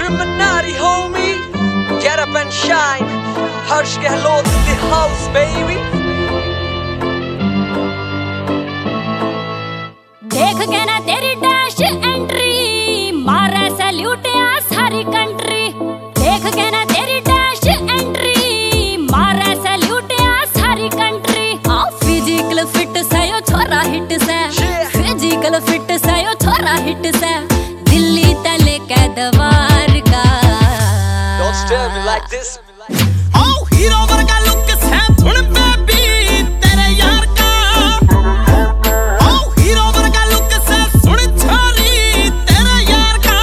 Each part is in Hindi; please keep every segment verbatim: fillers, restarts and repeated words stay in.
Illuminati, homie. Get up and shine. Harsh Gehlot in the house, baby. देख के ना तेरी डैश एंट्री, मारे सैल्यूट आ सारी कंट्री। देख के ना तेरी डैश एंट्री, मारे सैल्यूट आ सारी कंट्री। आ फिजिकल फिट से यो छोरा हिट से, फिजिकल फिट से यो छोरा हिट से। दिल्ली तले के दवार का। Don't stare me like this. Oh, hero वर्गा लुक से सुन बेबी तेरे यार का। Oh, हीरो वर्गा लुक से सुन छोरी तेरे यार का।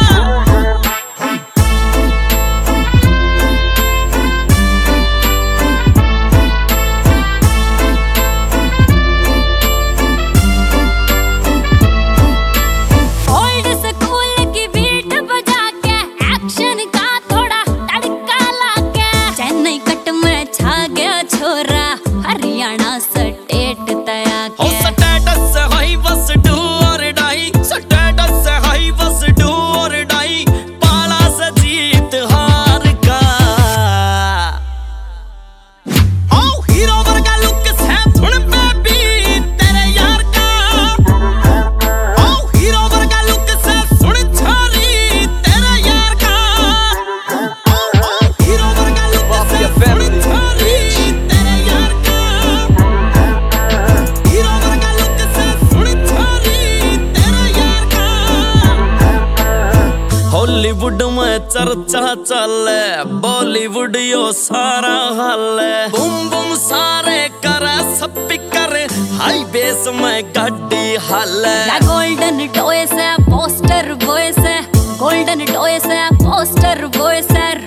ओल्ड स्कूल की बीट बजा के एक्शन का थोड़ा तड़का लाके। चेन्नई कट में छा गया छोरा, हरियाणा स्टेट तया Oh, के। status से हाई बस do or die, status से हाई बस do or die, पाला से जीत हार का। Oh, हीरो वर्गा लुक से सुन बेबी तेरे यार का। Oh, हीरो वर्गा लुक से सुन छोरी तेरे यार का। Oh, oh, हीरो वर्गा लुक से Mafia सुन family, छोरी तेरे यार का। हीरो वर्गा लुक से सुन छोरी तेरे यार का। हॉलीवुड में चर्चा चले, बॉलीवुड यो सारा हाले। बूम बूम सारे करे स्पीकर, हाई बेस में गाड़ी हाले। ना गोल्डन टॉय से पोस्टर बॉय से, गोल्डन टॉय से पोस्टर बॉय से।